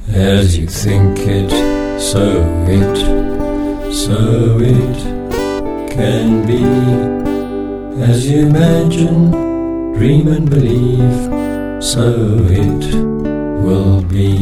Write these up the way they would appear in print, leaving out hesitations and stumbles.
As you think it, so it can be. As you imagine, dream and believe, so it will be.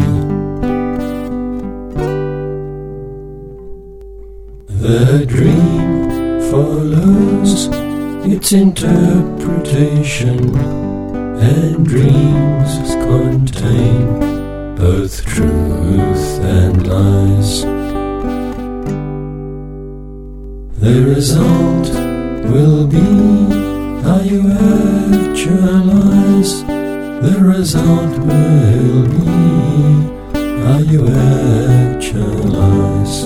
The dream follows its interpretation, and dreams contain both truth and lies. The result will be how you actualize. The result will be how you actualize.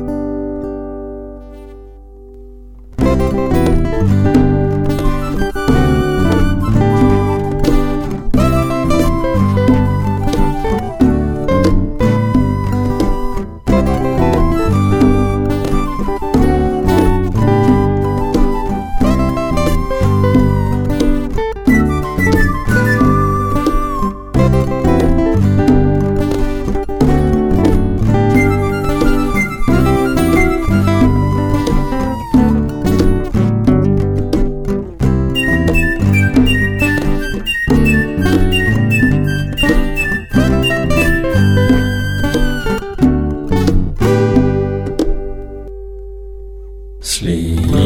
Sleep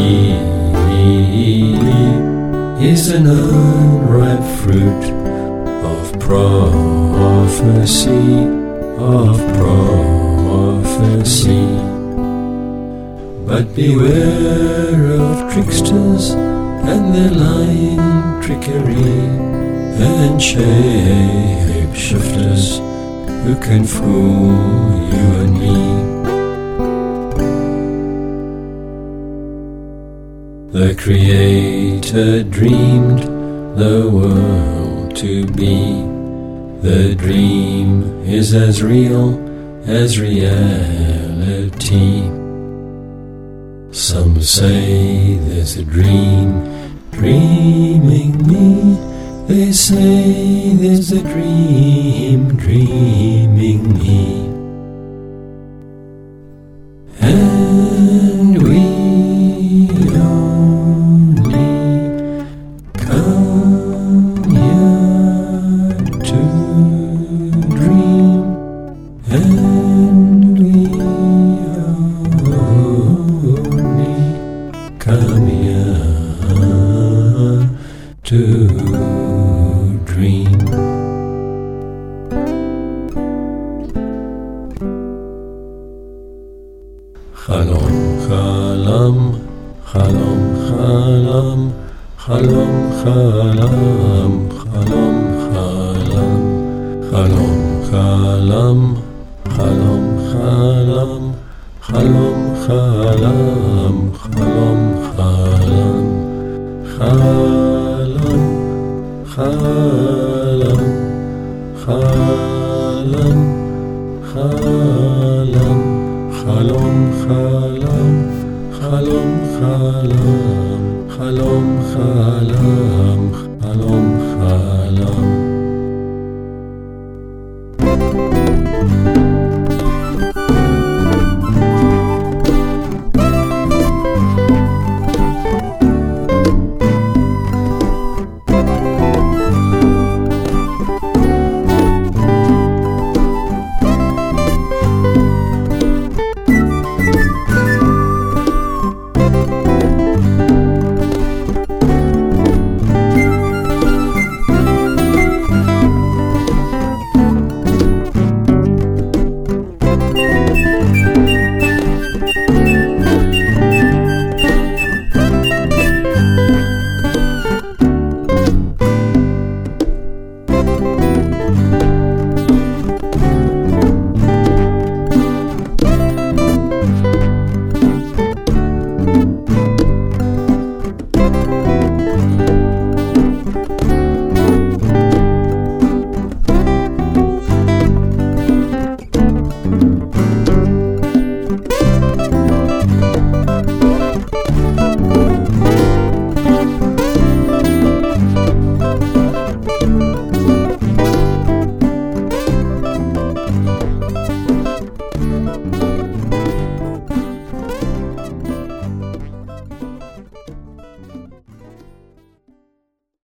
is an unripe fruit of prophecy, But beware of tricksters and their lying trickery, and shape-shifters who can fool you and me. The Creator dreamed the world to be. The dream is as real as reality. Some say there's a dream dreaming me. They say there's a dream dreaming me. And we come here to dream. Chalom, chalam, chalom, chalam, chalom, chalam, chalom, chalam, chalom, chalam, chalom, chalam, chalom, chalam, chalom, chalam, chalam, chalam, chalam, chalam, chalom, chalam, chalom, chalam, chalom, chalam.